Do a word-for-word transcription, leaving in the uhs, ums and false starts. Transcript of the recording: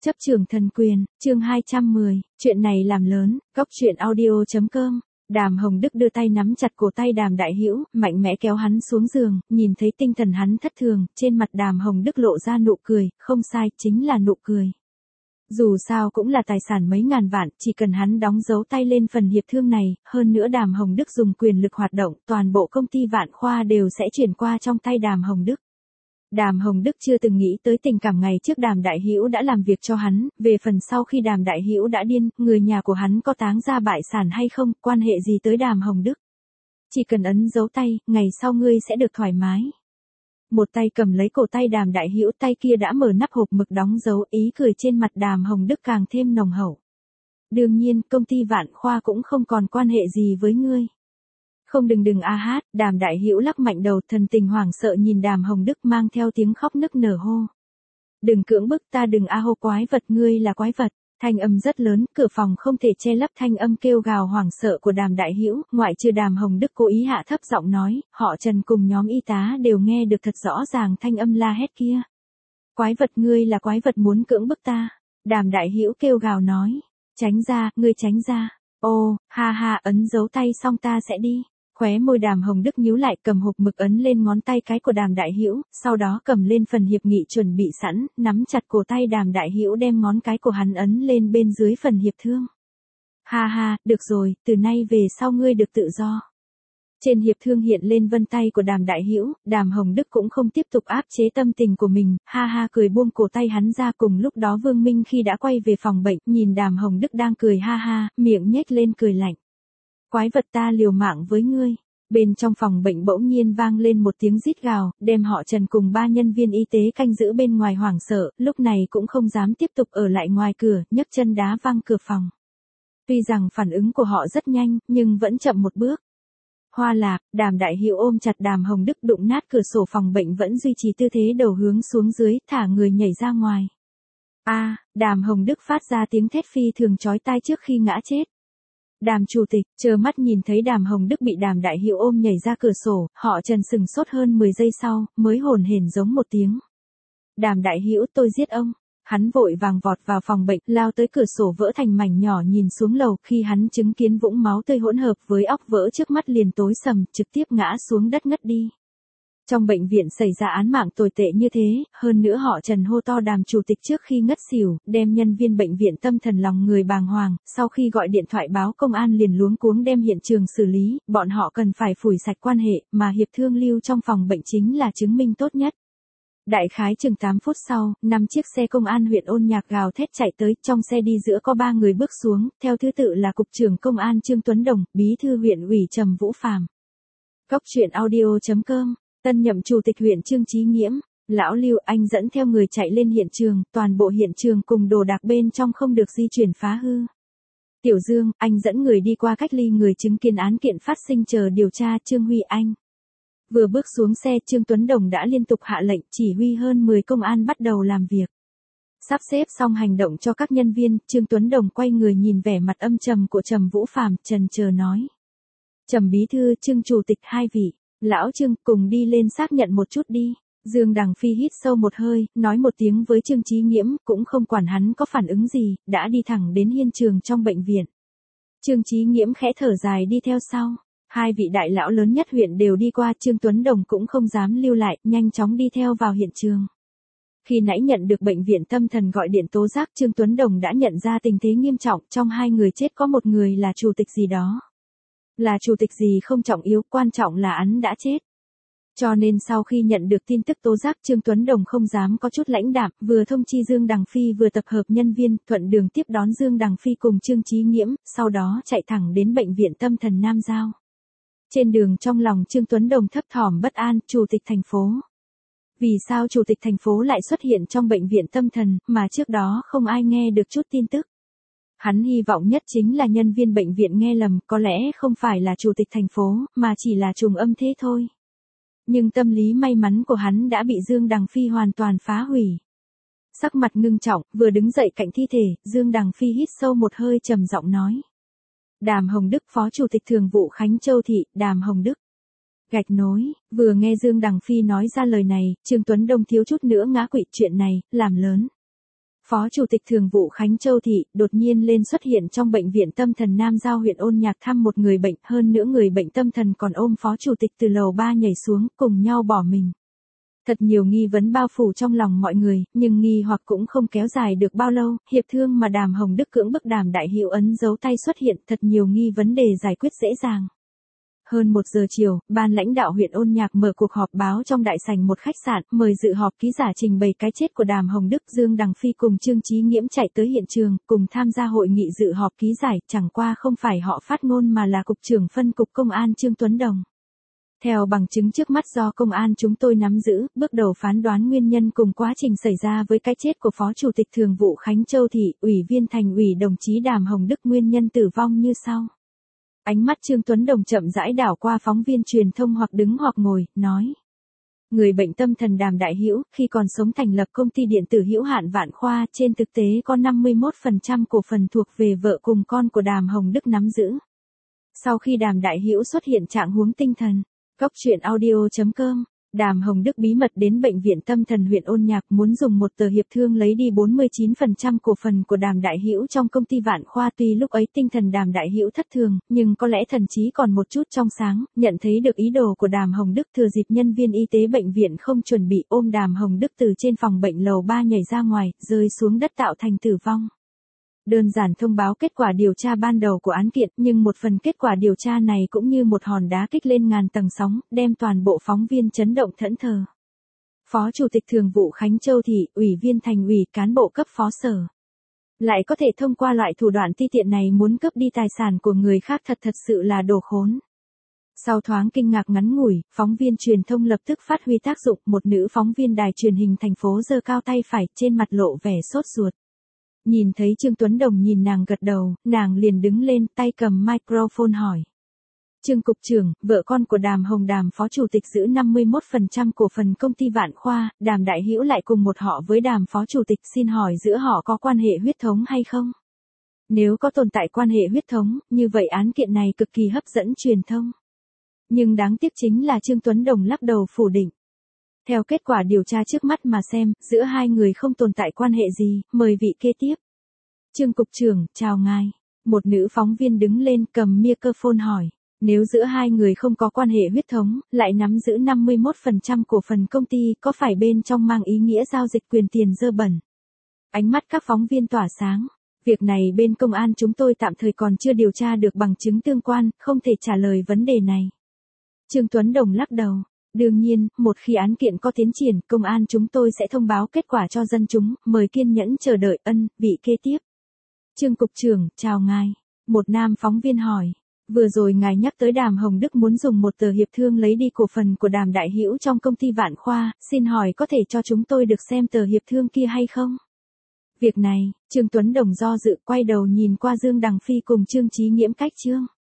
Chấp trường thần quyền, chương hai trăm mười, chuyện này làm lớn, góc chuyện audio chấm com. Đàm Hồng Đức đưa tay nắm chặt cổ tay Đàm Đại Hữu, mạnh mẽ kéo hắn xuống giường, nhìn thấy tinh thần hắn thất thường, trên mặt Đàm Hồng Đức lộ ra nụ cười, không sai, chính là nụ cười. Dù sao cũng là tài sản mấy ngàn vạn, chỉ cần hắn đóng dấu tay lên phần hiệp thương này, hơn nữa Đàm Hồng Đức dùng quyền lực hoạt động, toàn bộ công ty Vạn Khoa đều sẽ chuyển qua trong tay Đàm Hồng Đức. Đàm Hồng Đức chưa từng nghĩ tới tình cảm ngày trước Đàm Đại Hữu đã làm việc cho hắn, về phần sau khi Đàm Đại Hữu đã điên, người nhà của hắn có táng ra bại sản hay không, quan hệ gì tới Đàm Hồng Đức. Chỉ cần ấn dấu tay, ngày sau ngươi sẽ được thoải mái. Một tay cầm lấy cổ tay Đàm Đại Hữu, tay kia đã mở nắp hộp mực đóng dấu, ý cười trên mặt Đàm Hồng Đức càng thêm nồng hậu. Đương nhiên, công ty Vạn Khoa cũng không còn quan hệ gì với ngươi. Không đừng đừng a hát, Đàm Đại Hữu lắc mạnh đầu, thần tình hoảng sợ nhìn Đàm Hồng Đức mang theo tiếng khóc nức nở hô. Đừng cưỡng bức ta, đừng a hô, quái vật, ngươi là quái vật. Thanh âm rất lớn, cửa phòng không thể che lấp thanh âm kêu gào hoảng sợ của Đàm Đại Hữu, ngoại trừ Đàm Hồng Đức cố ý hạ thấp giọng nói, họ Trần cùng nhóm y tá đều nghe được thật rõ ràng thanh âm la hét kia. Quái vật, ngươi là quái vật, muốn cưỡng bức ta. Đàm Đại Hữu kêu gào nói, tránh ra, ngươi tránh ra. Ô, ha ha, ấn dấu tay xong ta sẽ đi. Khóe môi Đàm Hồng Đức nhíu lại, cầm hộp mực ấn lên ngón tay cái của Đàm Đại Hữu, sau đó cầm lên phần hiệp nghị chuẩn bị sẵn, nắm chặt cổ tay Đàm Đại Hữu, đem ngón cái của hắn ấn lên bên dưới phần hiệp thương. Ha ha, được rồi, từ nay về sau ngươi được tự do. Trên hiệp thương hiện lên vân tay của Đàm Đại Hữu, Đàm Hồng Đức cũng không tiếp tục áp chế tâm tình của mình, ha ha cười buông cổ tay hắn ra. Cùng lúc đó Vương Minh khi đã quay về phòng bệnh, nhìn Đàm Hồng Đức đang cười ha ha, miệng nhếch lên cười lạnh. Quái vật, ta liều mạng với ngươi. Bên trong phòng bệnh bỗng nhiên vang lên một tiếng rít gào, đem họ Trần cùng ba nhân viên y tế canh giữ bên ngoài hoảng sợ, lúc này cũng không dám tiếp tục ở lại ngoài cửa, nhấc chân đá văng cửa phòng. Tuy rằng phản ứng của họ rất nhanh, nhưng vẫn chậm một bước. Hoa lạc, Đàm Đại Hữu ôm chặt Đàm Hồng Đức, đụng nát cửa sổ phòng bệnh, vẫn duy trì tư thế đầu hướng xuống dưới, thả người nhảy ra ngoài. A, Đàm Hồng Đức phát ra tiếng thét phi thường chói tai trước khi ngã chết. Đàm chủ tịch, trơ mắt nhìn thấy Đàm Hồng Đức bị Đàm Đại Hữu ôm nhảy ra cửa sổ, họ Trần sừng sốt hơn mười giây sau, mới hồn hển giống một tiếng. Đàm Đại Hữu, tôi giết ông. Hắn vội vàng vọt vào phòng bệnh, lao tới cửa sổ vỡ thành mảnh nhỏ, nhìn xuống lầu, khi hắn chứng kiến vũng máu tươi hỗn hợp với óc vỡ trước mắt liền tối sầm, trực tiếp ngã xuống đất ngất đi. Trong bệnh viện xảy ra án mạng tồi tệ như thế, hơn nữa họ Trần hô to Đàm chủ tịch trước khi ngất xỉu, đem nhân viên bệnh viện tâm thần lòng người bàng hoàng, sau khi gọi điện thoại báo công an liền luống cuống đem hiện trường xử lý, bọn họ cần phải phủi sạch quan hệ, mà hiệp thương lưu trong phòng bệnh chính là chứng minh tốt nhất. Đại khái chừng tám phút sau, năm chiếc xe công an huyện Ôn Nhạc gào thét chạy tới, trong xe đi giữa có ba người bước xuống, theo thứ tự là cục trưởng công an Trương Tuấn Đồng, bí thư huyện ủy Trầm Vũ Phàm. Góc chuyện audio chấm com. Tân nhậm chủ tịch huyện Trương Chí Nghiễm, lão Lưu, anh dẫn theo người chạy lên hiện trường, toàn bộ hiện trường cùng đồ đạc bên trong không được di chuyển phá hư. Tiểu Dương, anh dẫn người đi qua cách ly người chứng kiến án kiện phát sinh chờ điều tra. Trương Huy Anh. Vừa bước xuống xe, Trương Tuấn Đồng đã liên tục hạ lệnh chỉ huy hơn mười công an bắt đầu làm việc. Sắp xếp xong hành động cho các nhân viên, Trương Tuấn Đồng quay người nhìn vẻ mặt âm trầm của Trầm Vũ Phàm, chần chờ nói. Trầm bí thư, Trương chủ tịch, hai vị. Lão Trương, cùng đi lên xác nhận một chút đi. Dương Đằng Phi hít sâu một hơi, nói một tiếng với Trương Chí Nghiễm, cũng không quản hắn có phản ứng gì, đã đi thẳng đến hiện trường trong bệnh viện. Trương Chí Nghiễm khẽ thở dài đi theo sau. Hai vị đại lão lớn nhất huyện đều đi qua, Trương Tuấn Đồng cũng không dám lưu lại, nhanh chóng đi theo vào hiện trường. Khi nãy nhận được bệnh viện tâm thần gọi điện tố giác, Trương Tuấn Đồng đã nhận ra tình thế nghiêm trọng, trong hai người chết có một người là chủ tịch gì đó. Là chủ tịch gì không trọng yếu, quan trọng là hắn đã chết. Cho nên sau khi nhận được tin tức tố giác, Trương Tuấn Đồng không dám có chút lãnh đạm, vừa thông chi Dương Đằng Phi vừa tập hợp nhân viên, thuận đường tiếp đón Dương Đằng Phi cùng Trương Chí Nghiễm, sau đó chạy thẳng đến bệnh viện tâm thần Nam Giao. Trên đường trong lòng Trương Tuấn Đồng thấp thỏm bất an, chủ tịch thành phố. Vì sao chủ tịch thành phố lại xuất hiện trong bệnh viện tâm thần, mà trước đó không ai nghe được chút tin tức? Hắn hy vọng nhất chính là nhân viên bệnh viện nghe lầm, có lẽ không phải là chủ tịch thành phố, mà chỉ là trùng âm thế thôi. Nhưng tâm lý may mắn của hắn đã bị Dương Đằng Phi hoàn toàn phá hủy. Sắc mặt ngưng trọng, vừa đứng dậy cạnh thi thể, Dương Đằng Phi hít sâu một hơi trầm giọng nói. Đàm Hồng Đức, Phó Chủ tịch Thường vụ Khánh Châu Thị, Đàm Hồng Đức. Gạch nối, vừa nghe Dương Đằng Phi nói ra lời này, Trương Tuấn Đông thiếu chút nữa ngã quỵ, chuyện này, làm lớn. Phó Chủ tịch Thường vụ Khánh Châu Thị đột nhiên lên xuất hiện trong bệnh viện tâm thần Nam Giao huyện Ôn Nhạc thăm một người bệnh, hơn nữa người bệnh tâm thần còn ôm Phó Chủ tịch từ lầu ba nhảy xuống, cùng nhau bỏ mình. Thật nhiều nghi vấn bao phủ trong lòng mọi người, nhưng nghi hoặc cũng không kéo dài được bao lâu, hiệp thương mà Đàm Hồng Đức cưỡng bức Đàm Đại Hữu ấn dấu tay xuất hiện, thật nhiều nghi vấn đề giải quyết dễ dàng. Hơn một giờ chiều, ban lãnh đạo huyện Ôn Nhạc mở cuộc họp báo trong đại sảnh một khách sạn, mời dự họp ký giả trình bày cái chết của Đàm Hồng Đức. Dương Đằng Phi cùng Trương Chí Nghiễm chạy tới hiện trường, cùng tham gia hội nghị dự họp ký giải, chẳng qua không phải họ phát ngôn mà là Cục trưởng phân cục Công an Trương Tuấn Đồng. Theo bằng chứng trước mắt do công an chúng tôi nắm giữ, bước đầu phán đoán nguyên nhân cùng quá trình xảy ra với cái chết của Phó Chủ tịch Thường vụ Khánh Châu Thị, Ủy viên Thành ủy đồng chí Đàm Hồng Đức, nguyên nhân tử vong như sau. Ánh mắt Trương Tuấn Đồng chậm rãi đảo qua phóng viên truyền thông hoặc đứng hoặc ngồi, nói. Người bệnh tâm thần Đàm Đại Hữu, khi còn sống thành lập công ty điện tử Hữu hạn Vạn Khoa, trên thực tế có năm mươi mốt phần trăm cổ phần thuộc về vợ cùng con của Đàm Hồng Đức nắm giữ. Sau khi Đàm Đại Hữu xuất hiện trạng huống tinh thần, Cóc truyện audio chấm com, Đàm Hồng Đức bí mật đến bệnh viện tâm thần huyện Ôn Nhạc muốn dùng một tờ hiệp thương lấy đi bốn mươi chín phần trăm cổ phần của Đàm Đại Hữu trong công ty Vạn Khoa. Tuy lúc ấy tinh thần Đàm Đại Hữu thất thường, nhưng có lẽ thần trí còn một chút trong sáng, nhận thấy được ý đồ của Đàm Hồng Đức, thừa dịp nhân viên y tế bệnh viện không chuẩn bị, ôm Đàm Hồng Đức từ trên phòng bệnh lầu ba nhảy ra ngoài, rơi xuống đất tạo thành tử vong. Đơn giản thông báo kết quả điều tra ban đầu của án kiện, nhưng một phần kết quả điều tra này cũng như một hòn đá kích lên ngàn tầng sóng, đem toàn bộ phóng viên chấn động thẫn thờ. Phó Chủ tịch Thường vụ Khánh Châu Thị, Ủy viên Thành ủy, cán bộ cấp phó sở. Lại có thể thông qua loại thủ đoạn ti tiện này muốn cướp đi tài sản của người khác, thật thật sự là đồ khốn. Sau thoáng kinh ngạc ngắn ngủi, phóng viên truyền thông lập tức phát huy tác dụng, một nữ phóng viên đài truyền hình thành phố giơ cao tay phải, trên mặt lộ vẻ sốt ruột. Nhìn thấy Trương Tuấn Đồng nhìn nàng gật đầu, nàng liền đứng lên, tay cầm microphone hỏi. Trương Cục trưởng, vợ con của Đàm Hồng Đàm Phó Chủ tịch giữ năm mươi mốt phần trăm cổ phần công ty Vạn Khoa, Đàm Đại Hữu lại cùng một họ với Đàm Phó Chủ tịch, xin hỏi giữa họ có quan hệ huyết thống hay không? Nếu có tồn tại quan hệ huyết thống, như vậy án kiện này cực kỳ hấp dẫn truyền thông. Nhưng đáng tiếc chính là Trương Tuấn Đồng lắc đầu phủ định. Theo kết quả điều tra trước mắt mà xem, giữa hai người không tồn tại quan hệ gì, mời vị kế tiếp. Trương Cục trưởng, chào ngài. Một nữ phóng viên đứng lên cầm microphone hỏi. Nếu giữa hai người không có quan hệ huyết thống, lại nắm giữ năm mươi mốt phần trăm cổ phần công ty, có phải bên trong mang ý nghĩa giao dịch quyền tiền dơ bẩn? Ánh mắt các phóng viên tỏa sáng. Việc này bên công an chúng tôi tạm thời còn chưa điều tra được bằng chứng tương quan, không thể trả lời vấn đề này. Trương Tuấn Đồng lắc đầu. Đương nhiên, một khi án kiện có tiến triển, công an chúng tôi sẽ thông báo kết quả cho dân chúng, mời kiên nhẫn chờ đợi. Ân, vị kế tiếp. Trương Cục trưởng, chào ngài. Một nam phóng viên hỏi. Vừa rồi ngài nhắc tới Đàm Hồng Đức muốn dùng một tờ hiệp thương lấy đi cổ phần của Đàm Đại Hữu trong công ty Vạn Khoa, xin hỏi có thể cho chúng tôi được xem tờ hiệp thương kia hay không? Việc này, Trương Tuấn Đồng do dự, quay đầu nhìn qua Dương Đằng Phi cùng Trương Chí Nghiễm cách chương.